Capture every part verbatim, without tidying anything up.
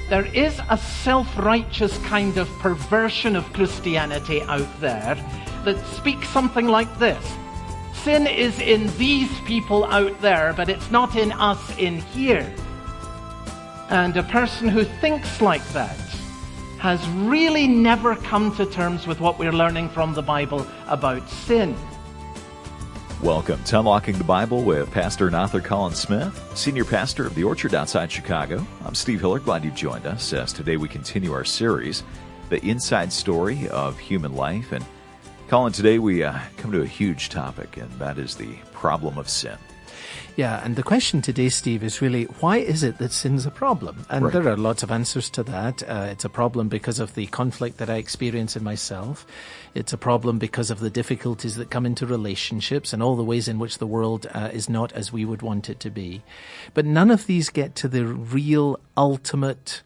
There is a self-righteous kind of perversion of Christianity out there that speaks something like this. Sin is in these people out there, but it's not in us in here. And a person who thinks like that has really never come to terms with what we're learning from the Bible about sin. Welcome to Unlocking the Bible with Pastor and author Colin Smith, Senior Pastor of the Orchard outside Chicago. I'm Steve Hiller. Glad you've joined us as today we continue our series, The Inside Story of Human Life. And Colin, today we uh, come to a huge topic, and that is the problem of sin. Yeah, and the question today, Steve, is really, why is it that sin's a problem? And right. There are lots of answers to that. Uh, it's a problem because of the conflict that I experience in myself. It's a problem because of the difficulties that come into relationships and all the ways in which the world uh, is not as we would want it to be. But none of these get to the real, ultimate,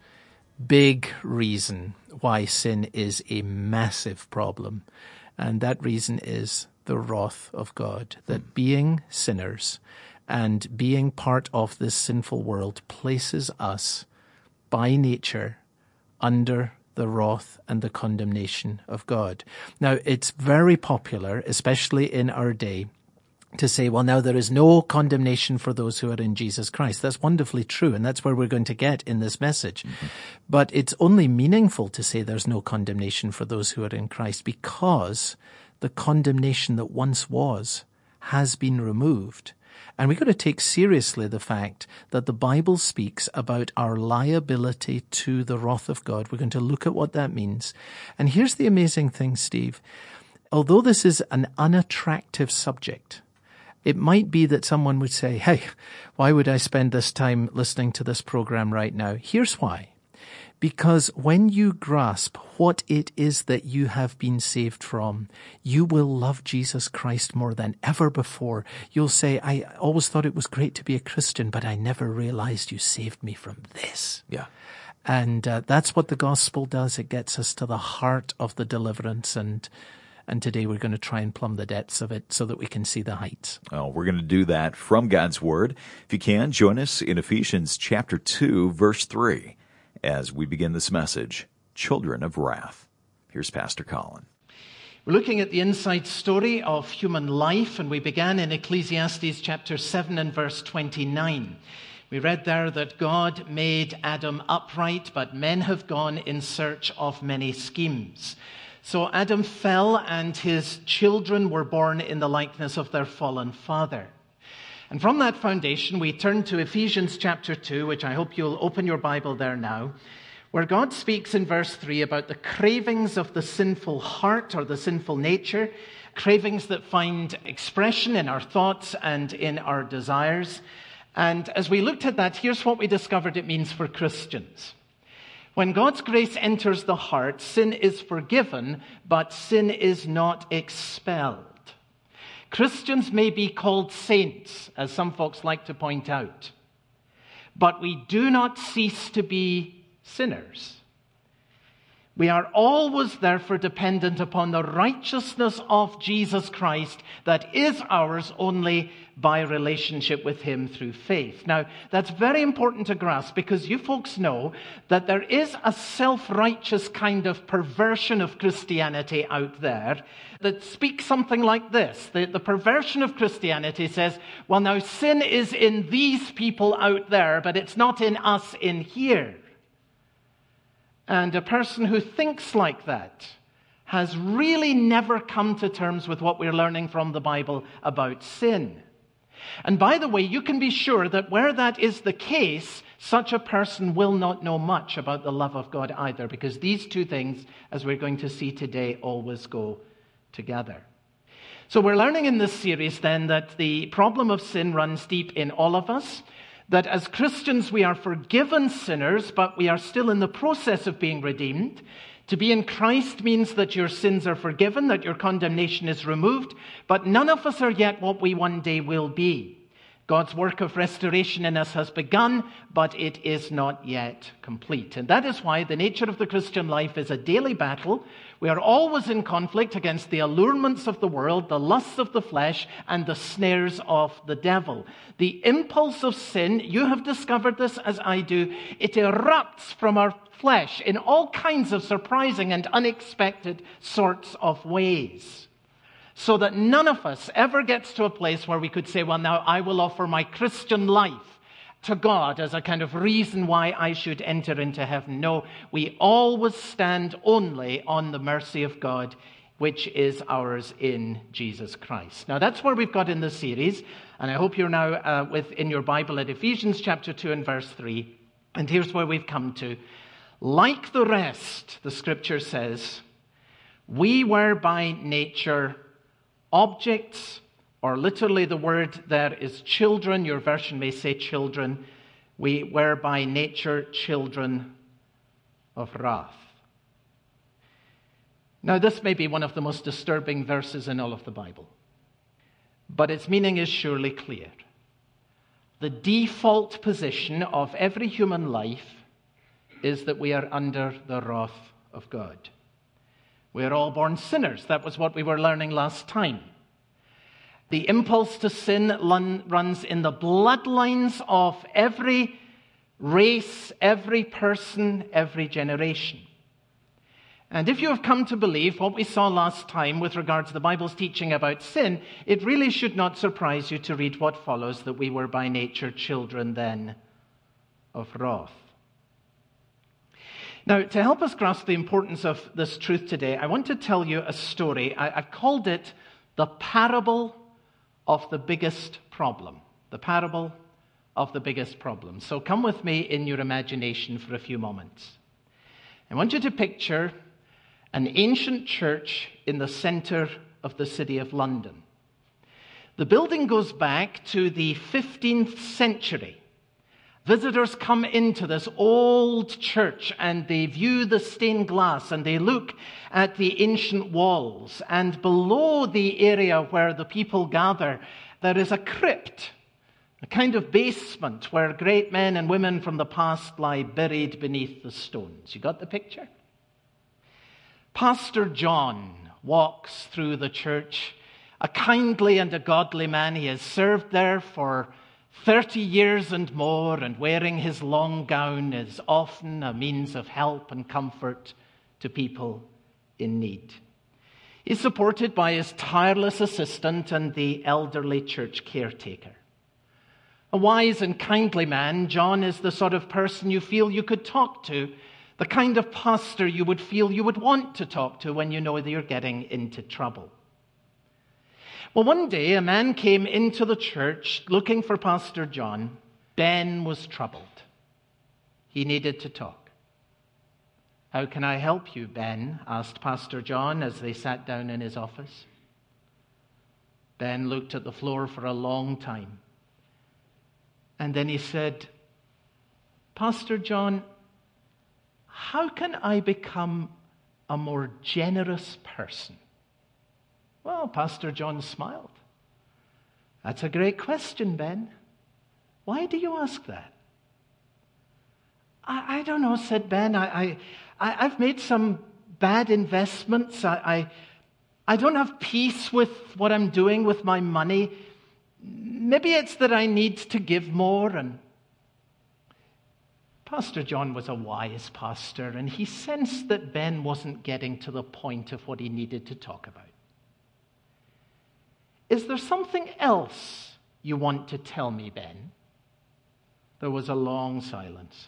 big reason why sin is a massive problem. And that reason is the wrath of God, that being sinners and being part of this sinful world places us, by nature, under the wrath and the condemnation of God. Now, it's very popular, especially in our day, to say, well, now there is no condemnation for those who are in Jesus Christ. That's wonderfully true, and that's where we're going to get in this message. Mm-hmm. But it's only meaningful to say there's no condemnation for those who are in Christ because the condemnation that once was has been removed. And we've got to take seriously the fact that the Bible speaks about our liability to the wrath of God. We're going to look at what that means. And here's the amazing thing, Steve. Although this is an unattractive subject, it might be that someone would say, hey, why would I spend this time listening to this program right now? Here's why. Because when you grasp what it is that you have been saved from, you will love Jesus Christ more than ever before. You'll say, I always thought it was great to be a Christian, but I never realized you saved me from this. Yeah. And uh, that's what the gospel does. It gets us to the heart of the deliverance, and and today we're going to try and plumb the depths of it so that we can see the heights. Well, we're going to do that from God's Word. If you can, join us in Ephesians chapter two, verse three. As we begin this message, Children of Wrath. Here's Pastor Colin. We're looking at the inside story of human life, and we began in Ecclesiastes chapter seven and verse twenty-nine. We read there that God made Adam upright, but men have gone in search of many schemes. So Adam fell, and his children were born in the likeness of their fallen father. And from that foundation, we turn to Ephesians chapter two, which I hope you'll open your Bible there now, where God speaks in verse three about the cravings of the sinful heart or the sinful nature, cravings that find expression in our thoughts and in our desires. And as we looked at that, here's what we discovered it means for Christians. When God's grace enters the heart, sin is forgiven, but sin is not expelled. Christians may be called saints, as some folks like to point out, but we do not cease to be sinners. We are always therefore dependent upon the righteousness of Jesus Christ that is ours only by relationship with him through faith. Now, that's very important to grasp because you folks know that there is a self-righteous kind of perversion of Christianity out there that speaks something like this. The, the perversion of Christianity says, well, now sin is in these people out there, but it's not in us in here. And a person who thinks like that has really never come to terms with what we're learning from the Bible about sin. And by the way, you can be sure that where that is the case, such a person will not know much about the love of God either, because these two things, as we're going to see today, always go together. So we're learning in this series then that the problem of sin runs deep in all of us, that as Christians we are forgiven sinners, but we are still in the process of being redeemed. To be in Christ means that your sins are forgiven, that your condemnation is removed, but none of us are yet what we one day will be. God's work of restoration in us has begun, but it is not yet complete. And that is why the nature of the Christian life is a daily battle. We are always in conflict against the allurements of the world, the lusts of the flesh, and the snares of the devil. The impulse of sin, you have discovered this as I do, it erupts from our flesh in all kinds of surprising and unexpected sorts of ways. So that none of us ever gets to a place where we could say, well, now I will offer my Christian life to God as a kind of reason why I should enter into heaven. No, we always stand only on the mercy of God, which is ours in Jesus Christ. Now that's where we've got in the series, and I hope you're now uh, with in your Bible at Ephesians chapter two and verse three. And here's where we've come to. Like the rest, the scripture says, we were by nature objects, or literally the word there is children. Your version may say children. We were by nature children of wrath. Now, this may be one of the most disturbing verses in all of the Bible, but its meaning is surely clear. The default position of every human life is that we are under the wrath of God. We are all born sinners. That was what we were learning last time. The impulse to sin runs in the bloodlines of every race, every person, every generation. And if you have come to believe what we saw last time with regard to the Bible's teaching about sin, it really should not surprise you to read what follows, that we were by nature children then of wrath. Now, to help us grasp the importance of this truth today, I want to tell you a story. I, I've called it the parable of the biggest problem. The parable of the biggest problem. So come with me in your imagination for a few moments. I want you to picture an ancient church in the center of the city of London. The building goes back to the fifteenth century. Visitors come into this old church and they view the stained glass and they look at the ancient walls. And below the area where the people gather, there is a crypt, a kind of basement where great men and women from the past lie buried beneath the stones. You got the picture? Pastor John walks through the church, a kindly and a godly man. He has served there for thirty years and more, and wearing his long gown is often a means of help and comfort to people in need. He's supported by his tireless assistant and the elderly church caretaker. A wise and kindly man, John is the sort of person you feel you could talk to, the kind of pastor you would feel you would want to talk to when you know that you're getting into trouble. Well, one day a man came into the church looking for Pastor John. Ben was troubled. He needed to talk. "How can I help you, Ben?" asked Pastor John as they sat down in his office. Ben looked at the floor for a long time. And then he said, "Pastor John, how can I become a more generous person?" Well, Pastor John smiled. "That's a great question, Ben. Why do you ask that?" I, I don't know, said Ben. I, I, I, I've made some bad investments. I, I, I don't have peace with what I'm doing with my money. Maybe it's that I need to give more. And Pastor John was a wise pastor, and he sensed that Ben wasn't getting to the point of what he needed to talk about. "Is there something else you want to tell me, Ben?" There was a long silence.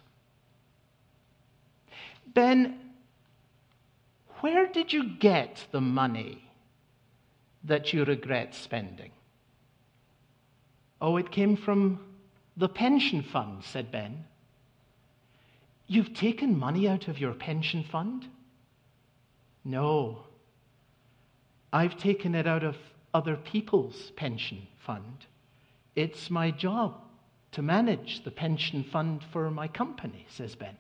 "Ben, where did you get the money that you regret spending?" "Oh, it came from the pension fund," said Ben. "You've taken money out of your pension fund?" "No, I've taken it out of other people's pension fund. It's my job to manage the pension fund for my company," says Ben.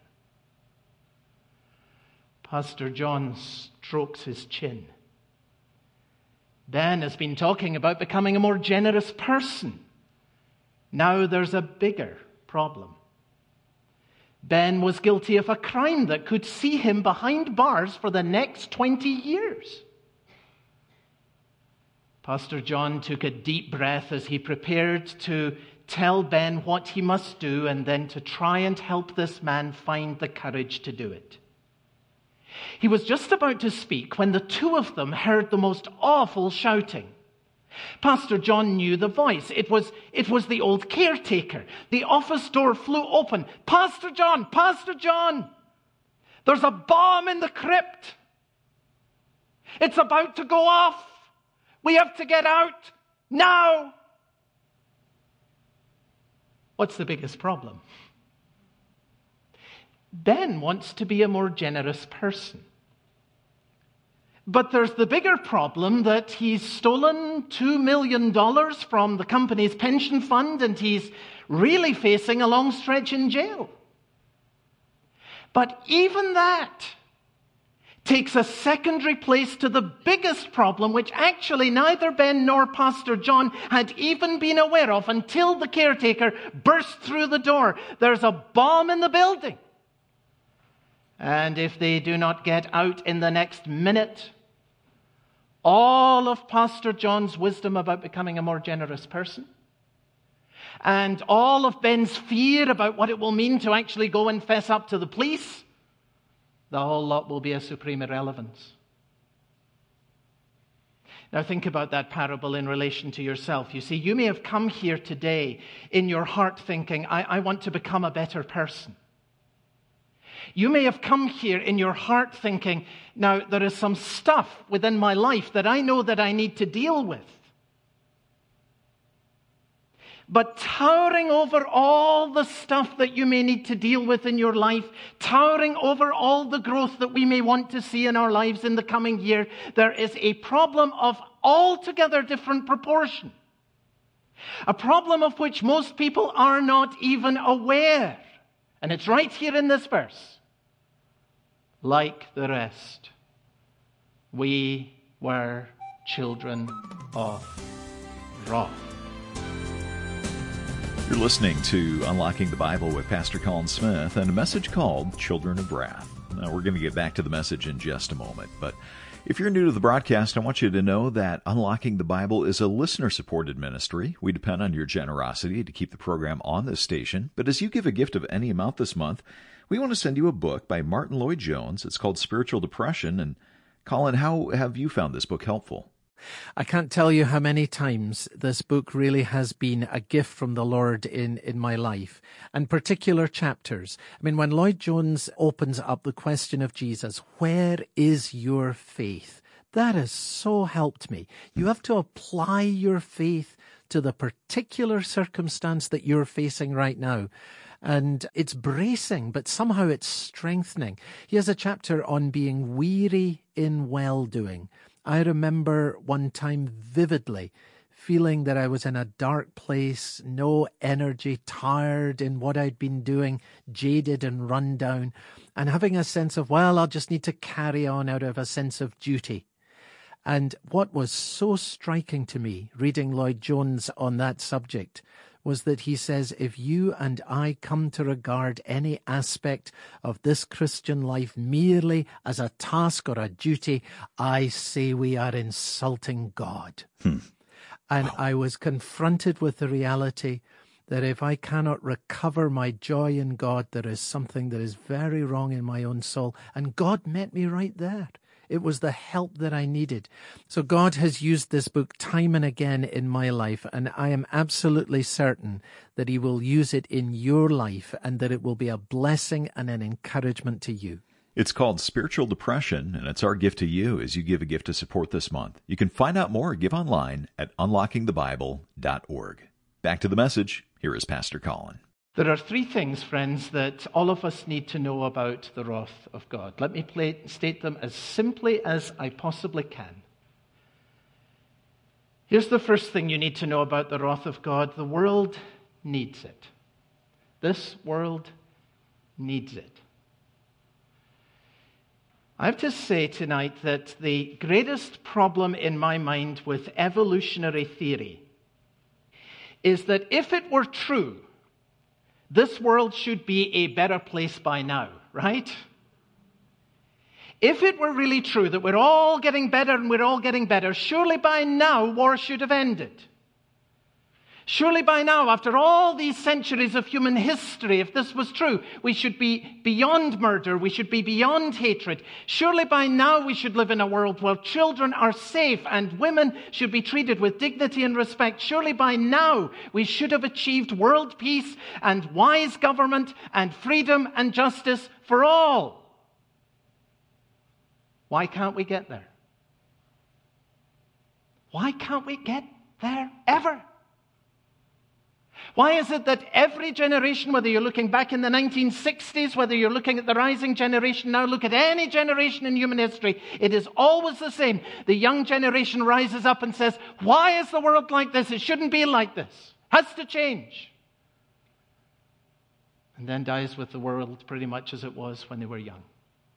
Pastor John strokes his chin. Ben has been talking about becoming a more generous person. Now there's a bigger problem. Ben was guilty of a crime that could see him behind bars for the next twenty years. Pastor John took a deep breath as he prepared to tell Ben what he must do and then to try and help this man find the courage to do it. He was just about to speak when the two of them heard the most awful shouting. Pastor John knew the voice. It was, it was the old caretaker. The office door flew open. Pastor John, Pastor John, there's a bomb in the crypt. It's about to go off. We have to get out now. What's the biggest problem? Ben wants to be a more generous person. But there's the bigger problem that he's stolen two million dollars from the company's pension fund and he's really facing a long stretch in jail. But even that takes a secondary place to the biggest problem, which actually neither Ben nor Pastor John had even been aware of until the caretaker burst through the door. There's a bomb in the building. And if they do not get out in the next minute, all of Pastor John's wisdom about becoming a more generous person, and all of Ben's fear about what it will mean to actually go and fess up to the police, the whole lot will be a supreme irrelevance. Now think about that parable in relation to yourself. You see, you may have come here today in your heart thinking, I, I want to become a better person. You may have come here in your heart thinking, now there is some stuff within my life that I know that I need to deal with. But towering over all the stuff that you may need to deal with in your life, towering over all the growth that we may want to see in our lives in the coming year, there is a problem of altogether different proportion. A problem of which most people are not even aware. And it's right here in this verse. Like the rest, we were children of wrath. You're listening to Unlocking the Bible with Pastor Colin Smith and a message called Children of Wrath. Now, we're going to get back to the message in just a moment, but if you're new to the broadcast, I want you to know that Unlocking the Bible is a listener-supported ministry. We depend on your generosity to keep the program on this station, but as you give a gift of any amount this month, we want to send you a book by Martin Lloyd-Jones. It's called Spiritual Depression, and Colin, how have you found this book helpful? I can't tell you how many times this book really has been a gift from the Lord in, in my life, and particular chapters. I mean, when Lloyd-Jones opens up the question of Jesus, where is your faith? That has so helped me. You have to apply your faith to the particular circumstance that you're facing right now. And it's bracing, but somehow it's strengthening. He has a chapter on being weary in well-doing. I remember one time vividly feeling that I was in a dark place, no energy, tired in what I'd been doing, jaded and run down, and having a sense of, well, I'll just need to carry on out of a sense of duty. And what was so striking to me, reading Lloyd-Jones on that subject, was that he says, if you and I come to regard any aspect of this Christian life merely as a task or a duty, I say we are insulting God. Hmm. And wow. I was confronted with the reality that if I cannot recover my joy in God, there is something that is very wrong in my own soul. And God met me right there. It was the help that I needed. So God has used this book time and again in my life, and I am absolutely certain that he will use it in your life and that it will be a blessing and an encouragement to you. It's called Spiritual Depression, and it's our gift to you as you give a gift to support this month. You can find out more, give online at unlocking the bible dot org. Back to the message. Here is Pastor Colin. There are three things, friends, that all of us need to know about the wrath of God. Let me play, state them as simply as I possibly can. Here's the first thing you need to know about the wrath of God. The world needs it. This world needs it. I have to say tonight that the greatest problem in my mind with evolutionary theory is that if it were true, this world should be a better place by now, right? If it were really true that we're all getting better and we're all getting better, surely by now war should have ended. Surely by now, after all these centuries of human history, if this was true, we should be beyond murder, we should be beyond hatred. Surely by now we should live in a world where children are safe and women should be treated with dignity and respect. Surely by now we should have achieved world peace and wise government and freedom and justice for all. Why can't we get there? Why can't we get there ever? Why is it that every generation, whether you're looking back in the nineteen sixties, whether you're looking at the rising generation now, look at any generation in human history, it is always the same. The young generation rises up and says, why is the world like this? It shouldn't be like this. It has to change. And then dies with the world pretty much as it was when they were young.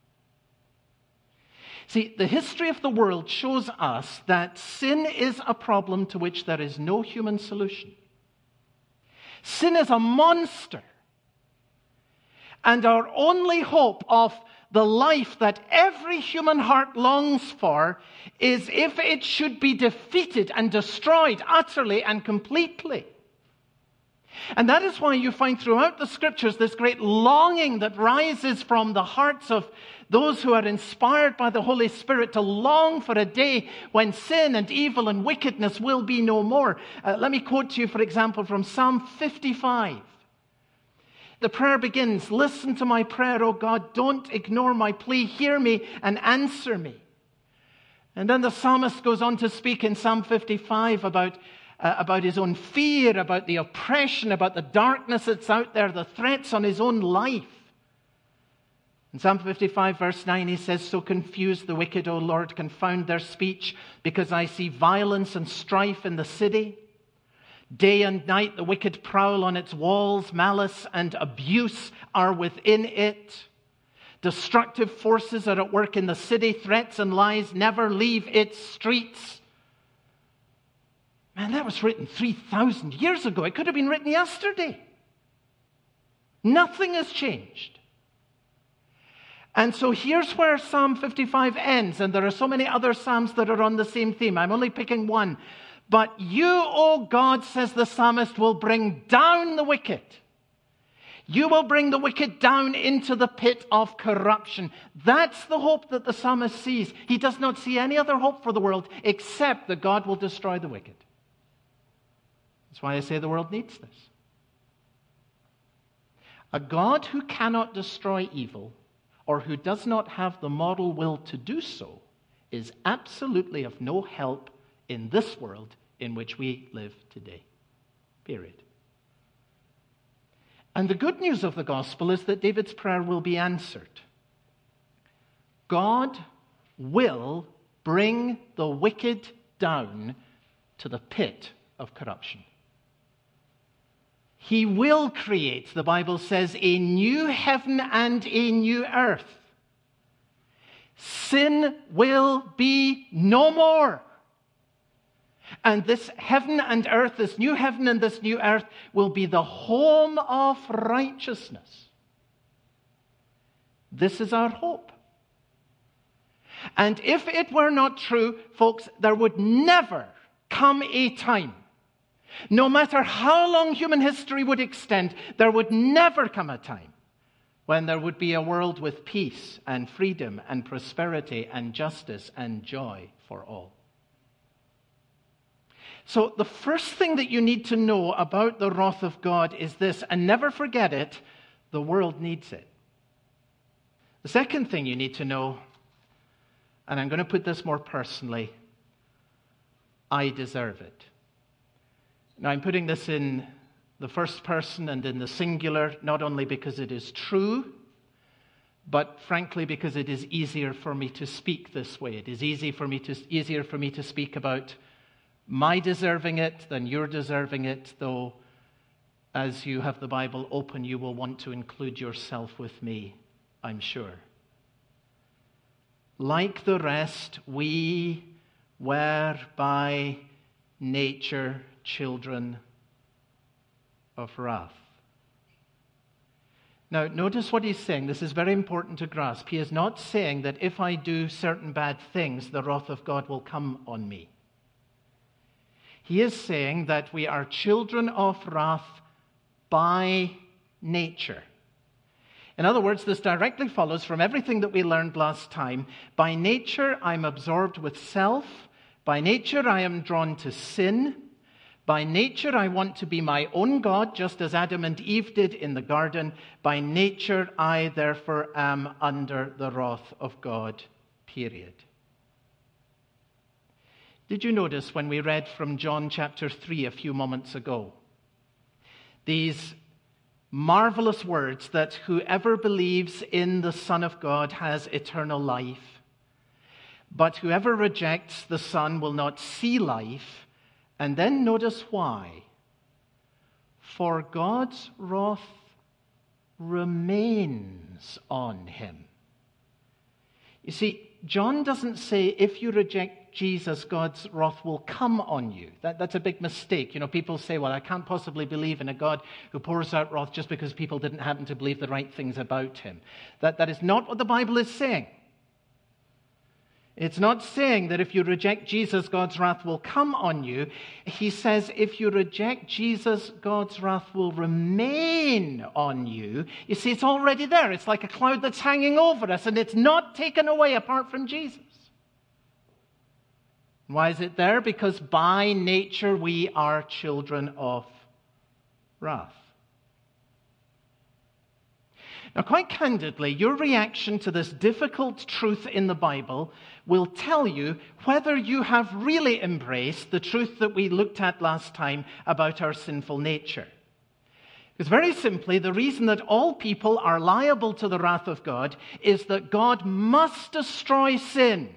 See, the history of the world shows us that sin is a problem to which there is no human solution. Sin is a monster. And our only hope of the life that every human heart longs for is if it should be defeated and destroyed utterly and completely. And that is why you find throughout the scriptures this great longing that rises from the hearts of those who are inspired by the Holy Spirit to long for a day when sin and evil and wickedness will be no more. Uh, let me quote to you, for example, from Psalm fifty-five. The prayer begins, listen to my prayer, O God, don't ignore my plea, hear me and answer me. And then the psalmist goes on to speak in Psalm fifty-five about Uh, about his own fear, about the oppression, about the darkness that's out there, the threats on his own life. In Psalm fifty-five, verse nine, he says, so confuse the wicked, O Lord, confound their speech, because I see violence and strife in the city. Day and night the wicked prowl on its walls, malice and abuse are within it. Destructive forces are at work in the city, threats and lies never leave its streets. Man, that was written three thousand years ago. It could have been written yesterday. Nothing has changed. And so here's where Psalm fifty-five ends, and there are so many other psalms that are on the same theme. I'm only picking one. But you, O God, says the psalmist, will bring down the wicked. You will bring the wicked down into the pit of corruption. That's the hope that the psalmist sees. He does not see any other hope for the world except that God will destroy the wicked. That's why I say the world needs this. A God who cannot destroy evil, or who does not have the moral will to do so, is absolutely of no help in this world in which we live today. Period. And the good news of the gospel is that David's prayer will be answered. God will bring the wicked down to the pit of corruption. He will create, the Bible says, a new heaven and a new earth. Sin will be no more. And this heaven and earth, this new heaven and this new earth, will be the home of righteousness. This is our hope. And if it were not true, folks, there would never come a time, no matter how long human history would extend, there would never come a time when there would be a world with peace and freedom and prosperity and justice and joy for all. So the first thing that you need to know about the wrath of God is this, and never forget it, the world needs it. The second thing you need to know, and I'm going to put this more personally, I deserve it. Now, I'm putting this in the first person and in the singular, not only because it is true, but frankly because it is easier for me to speak this way. It is easy for me to, easier for me to speak about my deserving it than your deserving it, though as you have the Bible open, you will want to include yourself with me, I'm sure. Like the rest, we were by nature children of wrath. Now, notice what he's saying. This is very important to grasp. He is not saying that if I do certain bad things, the wrath of God will come on me. He is saying that we are children of wrath by nature. In other words, this directly follows from everything that we learned last time. By nature, I'm absorbed with self. By nature, I am drawn to sin. By nature, I want to be my own God, just as Adam and Eve did in the garden. By nature, I therefore am under the wrath of God, period. Did you notice when we read from John chapter three a few moments ago, these marvelous words that whoever believes in the Son of God has eternal life, but whoever rejects the Son will not see life. And then notice why. For God's wrath remains on him. You see, John doesn't say if you reject Jesus, God's wrath will come on you. That, that's a big mistake. You know, people say, well, I can't possibly believe in a God who pours out wrath just because people didn't happen to believe the right things about him. That, that is not what the Bible is saying. It's not saying that if you reject Jesus, God's wrath will come on you. He says if you reject Jesus, God's wrath will remain on you. You see, it's already there. It's like a cloud that's hanging over us, and it's not taken away apart from Jesus. Why is it there? Because by nature we are children of wrath. Now, quite candidly, your reaction to this difficult truth in the Bible will tell you whether you have really embraced the truth that we looked at last time about our sinful nature. Because very simply, the reason that all people are liable to the wrath of God is that God must destroy sin.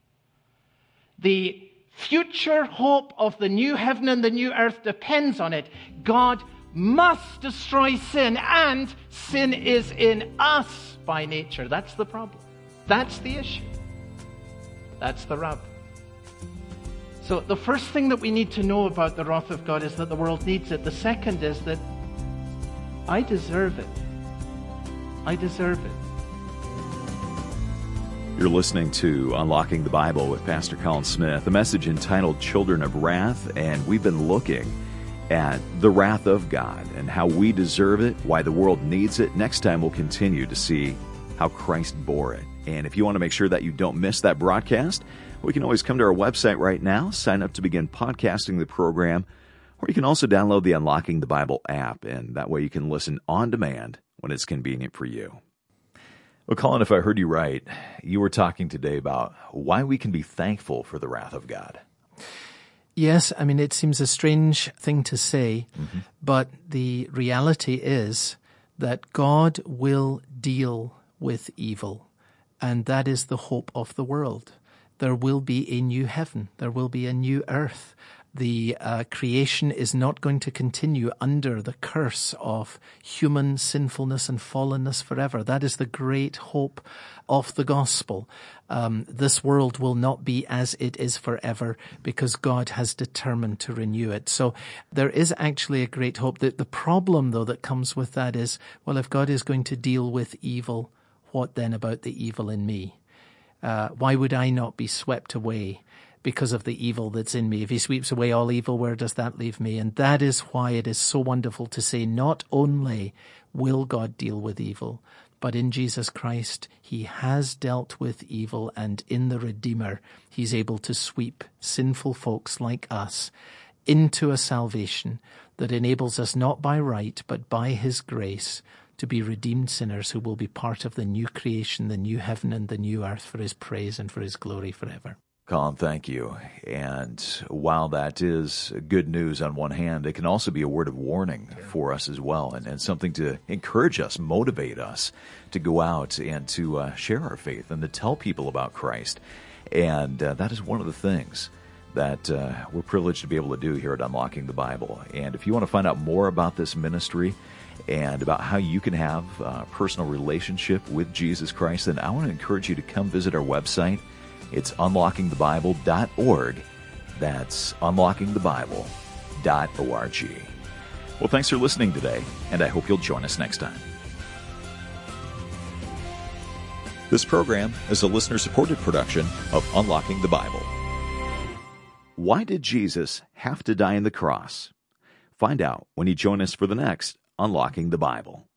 The future hope of the new heaven and the new earth depends on it. God must destroy sin, and sin is in us by nature. That's the problem. That's the issue. That's the rub. So the first thing that we need to know about the wrath of God is that the world needs it. The second is that I deserve it. I deserve it. You're listening to Unlocking the Bible with Pastor Colin Smith, a message entitled Children of Wrath, and we've been looking at the wrath of God and how we deserve it, why the world needs it. Next time we'll continue to see how Christ bore it. And if you want to make sure that you don't miss that broadcast, we can always come to our website right now, sign up to begin podcasting the program, or you can also download the Unlocking the Bible app, and that way you can listen on demand when it's convenient for you. Well, Colin, if I heard you right, you were talking today about why we can be thankful for the wrath of God. Yes, I mean, it seems a strange thing to say, mm-hmm. but the reality is that God will deal with evil, and that is the hope of the world. There will be a new heaven. There will be a new earth. The uh, creation is not going to continue under the curse of human sinfulness and fallenness forever. That is the great hope of the gospel. Um, this world will not be as it is forever because God has determined to renew it. So there is actually a great hope. The, the problem, though, that comes with that is, well, if God is going to deal with evil, what then about the evil in me? Uh, why would I not be swept away because of the evil that's in me? If he sweeps away all evil, where does that leave me? And that is why it is so wonderful to say not only will God deal with evil, but in Jesus Christ, he has dealt with evil, and in the Redeemer, he's able to sweep sinful folks like us into a salvation that enables us not by right, but by his grace to be redeemed sinners who will be part of the new creation, the new heaven and the new earth for his praise and for his glory forever. Colin, thank you. And while that is good news on one hand, it can also be a word of warning yeah. for us as well, and, and something to encourage us, motivate us to go out and to uh, share our faith and to tell people about Christ. And uh, that is one of the things that uh, we're privileged to be able to do here at Unlocking the Bible. And if you want to find out more about this ministry and about how you can have a personal relationship with Jesus Christ, then I want to encourage you to come visit our website. It's unlocking the bible dot org. That's unlocking the bible dot org. Well, thanks for listening today, and I hope you'll join us next time. This program is a listener-supported production of Unlocking the Bible. Why did Jesus have to die on the cross? Find out when you join us for the next Unlocking the Bible.